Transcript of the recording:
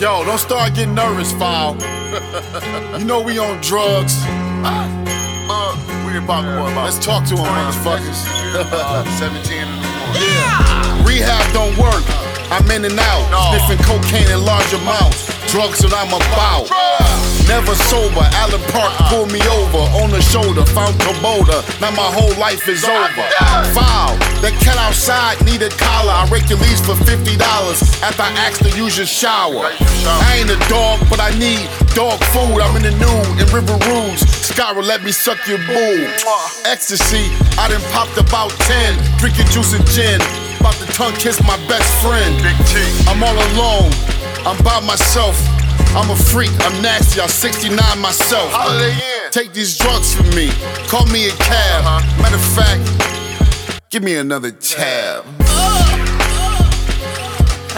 Yo, don't start getting nervous, foul. You know we on drugs. We didn't talk more about. Let's talk to him, motherfuckers. 17 in the morning. Yeah. Rehab don't work. I'm in and out, sniffing cocaine in large amounts. Drugs that I'm about. Never sober. Allen Park pulled me over on the shoulder. Found Kubota. Now my whole life is over. Foul. That cat outside need a collar. I rake your leaves for $50 after I asked to use your shower. I ain't a dog, but I need dog food. I'm in the nude in River Rouge. Scott will let me suck your boo. Ecstasy, I done popped about 10. Drinking juice and gin. About to tongue kiss my best friend. I'm all alone, I'm by myself. I'm a freak, I'm nasty, I'm 69 myself. Take these drugs from me, call me a cab. Matter of fact, give me another tab.